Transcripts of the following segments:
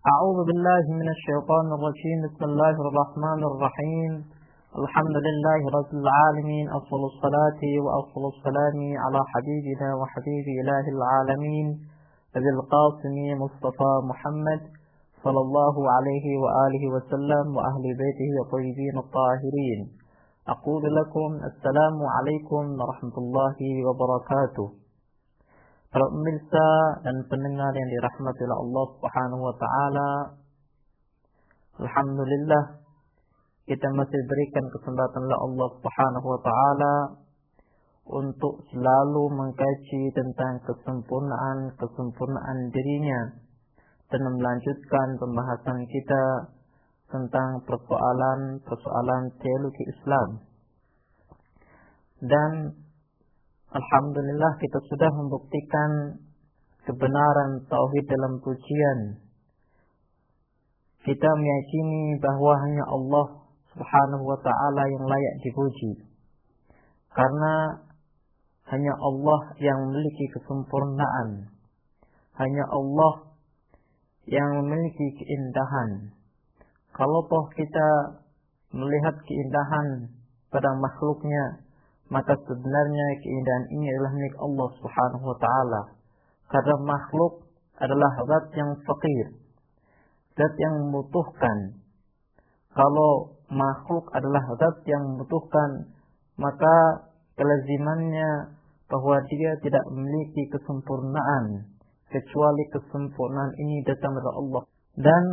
أعوذ بالله من الشيطان الرجيم. بسم الله الرحمن الرحيم. الحمد لله رب العالمين، أفضل الصلاة وأفضل السلام على حبيبنا وحبيب إله العالمين أبي القاسم مصطفى محمد صلى الله عليه وآله وسلم وأهل بيته الطيبين الطاهرين. أقول لكم السلام عليكم ورحمة الله وبركاته. Para pemirsa dan pendengar yang dirahmati oleh Allah Subhanahu wa taala, alhamdulillah kita masih diberikan kesempatan oleh Allah Subhanahu wa taala untuk selalu mengkaji tentang kesempurnaan dirinya dan melanjutkan pembahasan kita tentang persoalan teologi Islam. Dan alhamdulillah kita sudah membuktikan kebenaran tauhid dalam pujian. Kita meyakini bahwa hanya Allah Subhanahu wa taala yang layak dipuji. Karena hanya Allah yang memiliki kesempurnaan. Hanya Allah yang memiliki keindahan. Kalau toh kita melihat keindahan pada makhluknya, maka sebenarnya keindahan ini adalah milik Allah Subhanahu wa taala. Karena makhluk adalah zat yang fakir, zat yang membutuhkan. Kalau makhluk adalah zat yang membutuhkan, maka kelazimannya bahwa dia tidak memiliki kesempurnaan, kecuali kesempurnaan ini datang dari Allah. Dan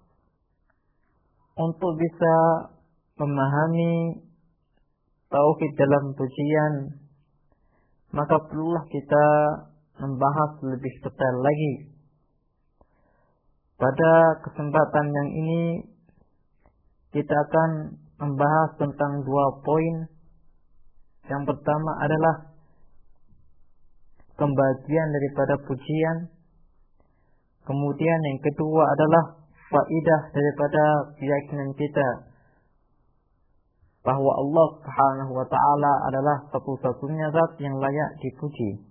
untuk bisa memahami tauhid dalam pujian, maka perlulah kita membahas lebih detail lagi. Pada kesempatan yang ini kita akan membahas tentang 2 poin. Yang pertama adalah pembagian daripada pujian. Kemudian yang kedua adalah faidah daripada keyakinan kita bahwa Allah Subhanahu wa taala adalah satu-satunya zat yang layak dipuji.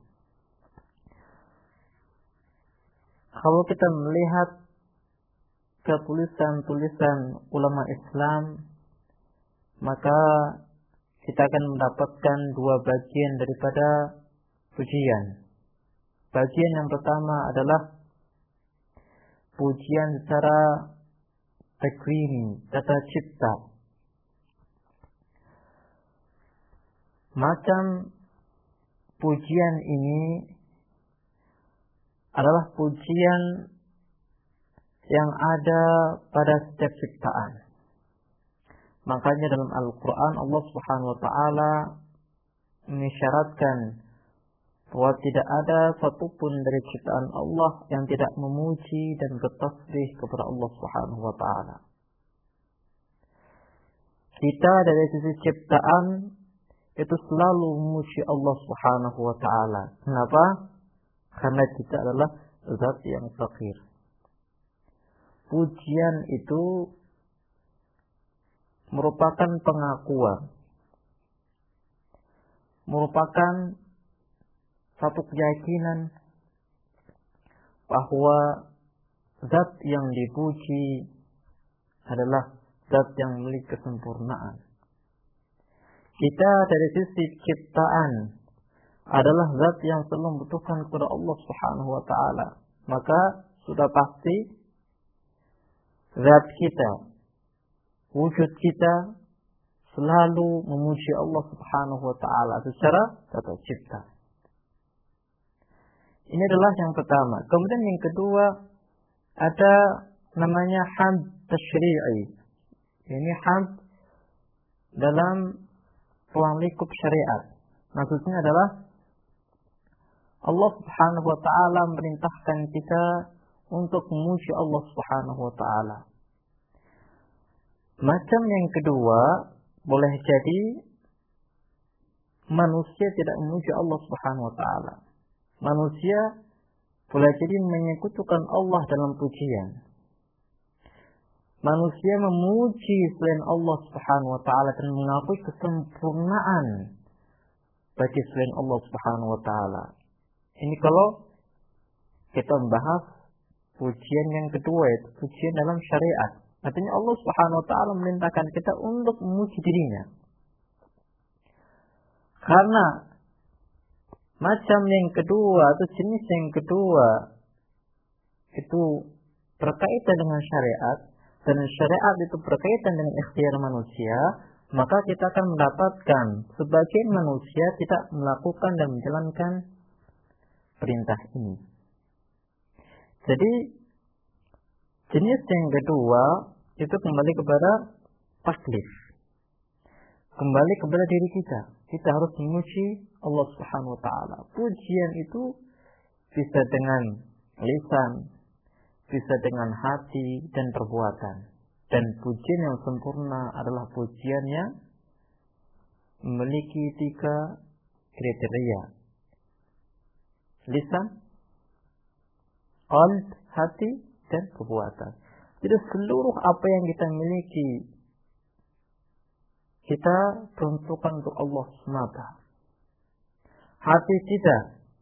Kalau kita melihat ke tulisan-tulisan ulama Islam, maka kita akan mendapatkan 2 bagian daripada pujian. Bagian yang pertama adalah pujian secara takwini, tata cipta. Macam pujian ini adalah pujian yang ada pada setiap ciptaan. Makanya dalam Al-Quran Allah Subhanahu wa taala mengisyaratkan bahwa tidak ada satupun dari ciptaan Allah yang tidak memuji dan bertasbih kepada Allah Subhanahu wa taala. Kita dari sisi ciptaan itu selalu memuji Allah Subhanahu wa taala. Kenapa? Karena kita adalah zat yang fakir. Pujian itu merupakan pengakuan, merupakan satu keyakinan bahwa zat yang dipuji adalah zat yang memiliki kesempurnaan. Kita dari sisi ciptaan adalah zat yang selalu membutuhkan kepada Allah Subhanahu wa taala. Maka sudah pasti zat kita, wujud kita selalu memuji Allah Subhanahu wa taala secara tata cipta. Ini adalah yang pertama. Kemudian yang kedua ada namanya hamd tasyri'i. Ini hamd dalam ruang lingkup syariat. Maksudnya adalah Allah Subhanahu wa taala memerintahkan kita untuk memuji Allah Subhanahu wa taala. Macam yang kedua, boleh jadi manusia tidak memuji Allah Subhanahu wa taala. Manusia boleh jadi menyekutukan Allah dalam pujian. Manusia memuji selain Allah Subhanahu wa taala dan mengakui kesempurnaan bagi selain Allah Subhanahu wa taala. Ini kalau kita membahas Pujian yang kedua itu pujian dalam syariat. Artinya Allah Subhanahu wa taala memerintahkan kita untuk memuji dirinya. Karena macam yang kedua atau jenis yang kedua itu berkaitan dengan syariat, dan syariat itu berkaitan dengan ikhtiar manusia, maka kita akan mendapatkan sebagian manusia tidak melakukan dan menjalankan perintah ini. Jadi jenis yang kedua itu kembali kepada taklif, kembali kepada diri kita. Kita harus memuji Allah Subhanahu wa taala. Pujian itu bisa dengan lisan, bisa dengan hati dan perbuatan. Dan pujian yang sempurna adalah pujian yang memiliki 3 kriteria. Lisan, qalb, hati, dan perbuatan. Jadi seluruh apa yang kita miliki, kita peruntukkan untuk Allah semata. Hati kita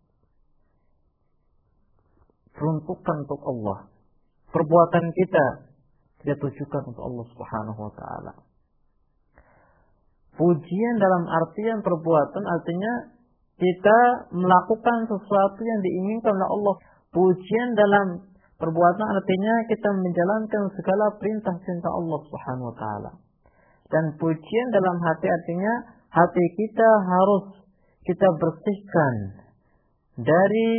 peruntukkan untuk Allah. Perbuatan kita tujukan untuk Allah Subhanahu wa taala. Pujian dalam artian perbuatan artinya kita melakukan sesuatu yang diinginkan oleh Allah. Pujian dalam perbuatan artinya kita menjalankan segala perintah-perintah Allah Subhanahu wa taala. Dan pujian dalam hati artinya hati kita harus kita bersihkan dari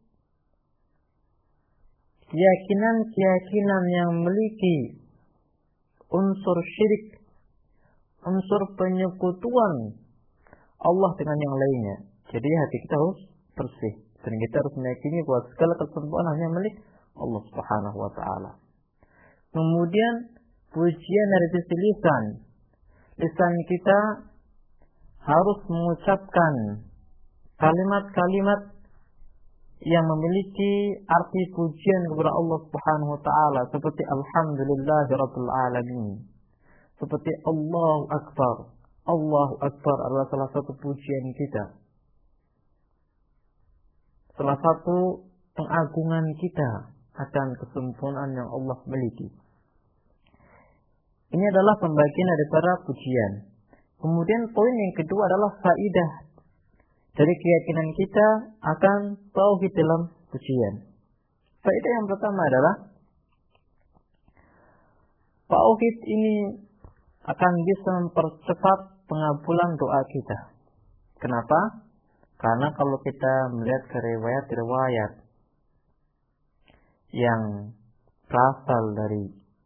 keyakinan-keyakinan yang memiliki unsur syirik, unsur penyekutuan Allah dengan yang lainnya. Jadi hati kita harus bersih dan kita harus meyakini bahwa segala kesempurnaan hanya milik Allah Subhanahu wa taala. Kemudian pujian dari sisi lisan. Lisan kita harus mengucapkan kalimat-kalimat yang memiliki arti pujian kepada Allah Subhanahu wa taala seperti alhamdulillahirabbil alamin. Seperti Allahu akbar. Allahu akbar adalah salah satu pujian kita. Salah satu pengagungan kita akan kesempurnaan yang Allah miliki. Ini adalah pembagian daripada pujian. Kemudian poin yang kedua adalah faidah dari keyakinan kita akan tauhid dalam pujian. Faedah yang pertama adalah tauhid ini akan bisa mempercepat pengabulan doa kita. Kenapa? Karena kalau kita melihat ke riwayat-riwayat yang berasal dari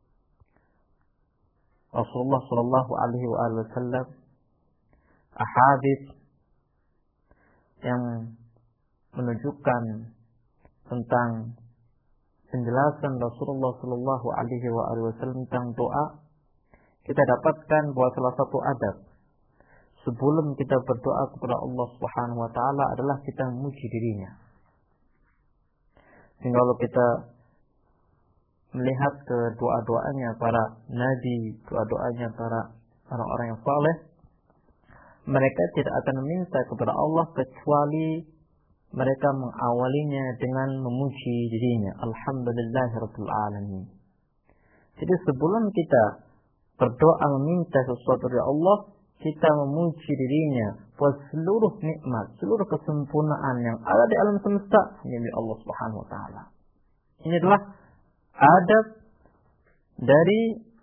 Rasulullah Shallallahu Alaihi Wasallam, ahadits yang menunjukkan tentang penjelasan Rasulullah Shallallahu Alaihi Wasallam tentang doa, kita dapatkan bahwa salah satu adab sebelum kita berdoa kepada Allah Subhanahu Wa Taala adalah kita memuji dirinya. Sehingga kalau kita melihat ke doa-doanya para nabi, doa-doanya para orang-orang yang saleh, mereka tidak akan meminta kepada Allah kecuali mereka mengawalinya dengan memuji dirinya. Alhamdulillahirabbil alamin. Jadi sebelum kita berdoa meminta sesuatu dari Allah, kita memuji dirinya bahwa seluruh nikmat, seluruh kesempurnaan yang ada di alam semesta hanya milik Allah Subhanahu wa taala. Ini adalah adab dari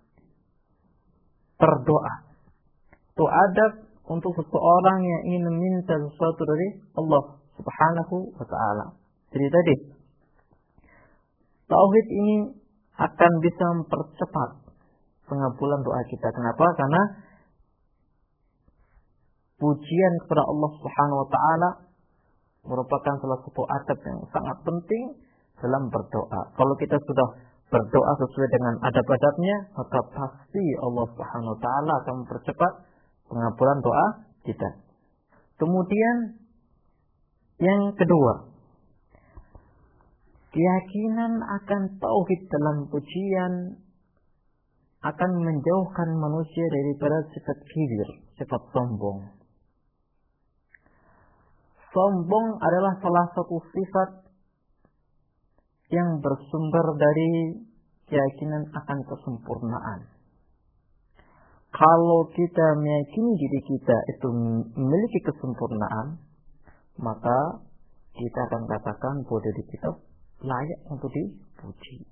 berdoa. Itu adab untuk seseorang yang ingin meminta sesuatu dari Allah Subhanahu wa taala. Jadi tadi tauhid ini akan bisa mempercepat pengabulan doa kita. Kenapa? Karena pujian kepada Allah Subhanahu wa taala merupakan salah satu adab yang sangat penting dalam berdoa. Kalau kita sudah berdoa sesuai dengan adab-adabnya, maka pasti Allah Subhanahu wa taala akan mempercepat pengabulan doa kita. Kemudian yang kedua, keyakinan akan tauhid dalam pujian akan menjauhkan manusia daripada sifat kibir, sifat sombong. Sombong adalah salah satu sifat yang bersumber dari keyakinan akan kesempurnaan. Kalau kita meyakini diri kita itu memiliki kesempurnaan, maka kita akan katakan bahwa diri kita layak untuk dipuji.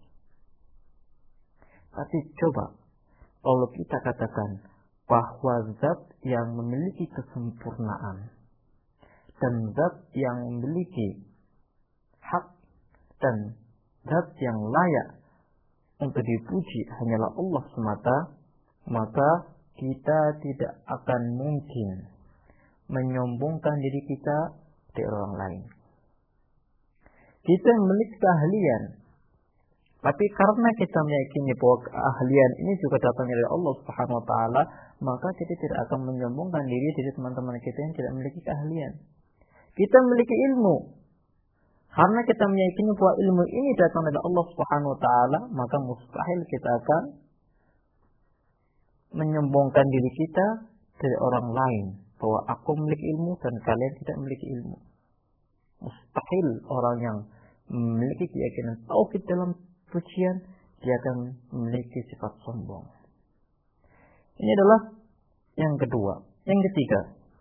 Tapi coba, kalau kita katakan bahwa zat yang memiliki kesempurnaan dan zat yang memiliki hak dan zat yang layak untuk dipuji hanyalah Allah semata, maka kita tidak akan mungkin menyombongkan diri kita dari orang lain. Kita memiliki keahlian, tapi karena kita meyakini bahwa keahlian ini juga datang dari Allah Subhanahu wa taala, maka kita tidak akan menyombongkan diri dari teman-teman kita yang tidak memiliki keahlian. Kita memiliki ilmu. Karena kita meyakini bahwa ilmu ini datang dari Allah Subhanahu wa taala, maka mustahil kita akan menyombongkan diri kita dari orang lain bahwa aku memiliki ilmu dan kalian tidak memiliki ilmu. Mustahil orang yang memiliki keyakinan tauhid dalam pujian dia akan memiliki sifat sombong. Ini adalah yang kedua. Yang ketiga,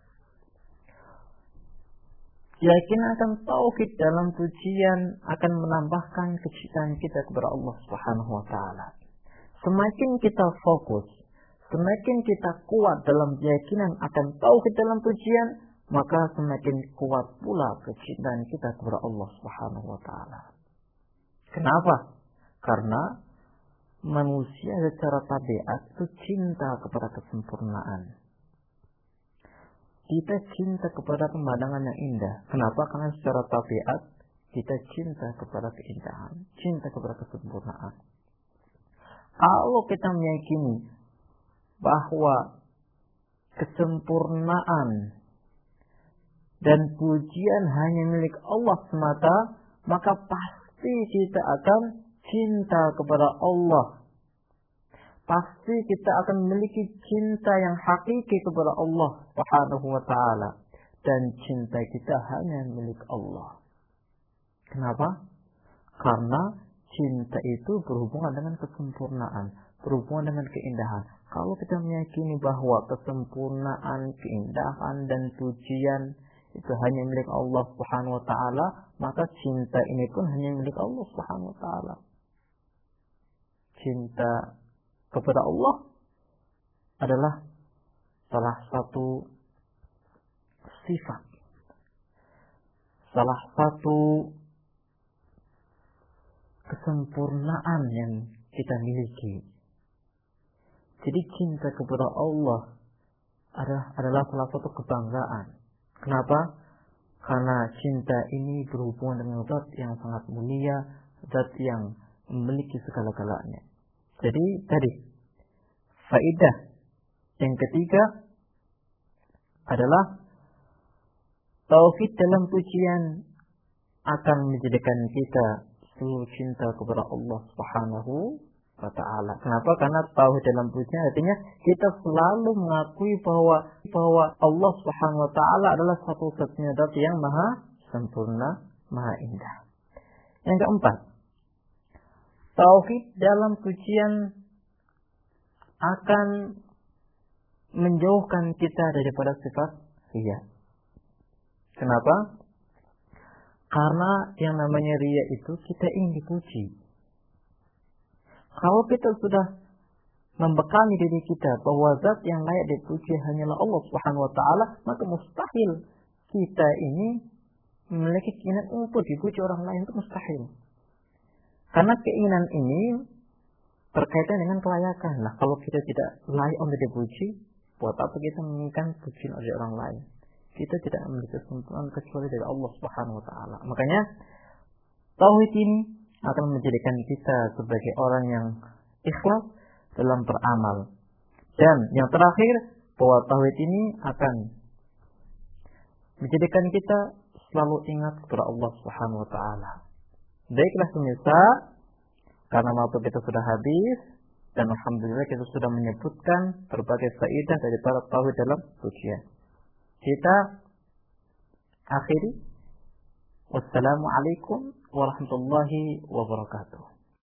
keyakinan akan tauhid dalam pujian akan menambahkan kecintaan kita kepada Allah Subhanahu wa taala. Semakin kita fokus, semakin kita kuat dalam keyakinan akan tauhid dalam pujian, maka semakin kuat pula kecintaan kita kepada Allah Subhanahu wa taala. Kenapa? Karena manusia secara tabiat itu cinta kepada kesempurnaan. Kita cinta kepada pemandangan yang indah. Kenapa? Karena secara tabiat kita cinta kepada keindahan, cinta kepada kesempurnaan. Kalau kita meyakini bahwa kesempurnaan dan pujian hanya milik Allah semata, maka pasti kita akan cinta kepada Allah. Pasti kita akan memiliki cinta yang hakiki kepada Allah Subhanahu wa taala, dan cinta kita hanya milik Allah. Kenapa? Karena cinta itu berhubungan dengan kesempurnaan, berhubungan dengan keindahan. Kalau kita meyakini bahwa kesempurnaan, keindahan dan pujian itu hanya milik Allah Subhanahu wa taala, maka cinta ini pun hanya milik Allah Subhanahu wa taala. Cinta kepada Allah adalah salah satu sifat, salah satu kesempurnaan yang kita miliki. Jadi cinta kepada Allah adalah salah satu kebanggaan. Kenapa? Karena cinta ini berhubungan dengan zat yang sangat mulia, zat yang memiliki segala-galanya. Jadi tadi faedah yang ketiga adalah tauhid dalam pujian akan menjadikan kita selalu cinta kepada Allah Subhanahu wa taala. Kenapa? Karena tauhid dalam pujian artinya kita selalu mengakui bahwa Allah Subhanahu wa taala adalah satu-satunya zat yang maha sempurna, maha indah. Yang keempat, tauhid dalam pujian akan menjauhkan kita daripada sifat riya. Kenapa? Karena yang namanya riya itu kita ingin dipuji. Kalau kita sudah membekali diri kita bahwa zat yang layak dipuji hanyalah Allah Subhanahu wa taala, maka mustahil kita ini memiliki keinginan untuk dipuji orang lain, itu mustahil. Karena keinginan ini berkaitan dengan kelayakan. Nah, kalau kita tidak layak untuk dipuji, buat apa kita menginginkan pujian oleh orang lain? Kita tidak memiliki kesempurnaan kecuali dari Allah Subhanahu wa taala. Makanya tauhid ini akan menjadikan kita sebagai orang yang ikhlas dalam beramal. Dan yang terakhir, bahwa tauhid ini akan menjadikan kita selalu ingat kepada Allah Subhanahu wa taala. Baiklah pemirsa, karena waktu kita sudah habis dan alhamdulillah kita sudah menyebutkan berbagai faedah dari para tauhid dalam pujian. Kita akhiri. Wassalamualaikum warahmatullahi wabarakatuh.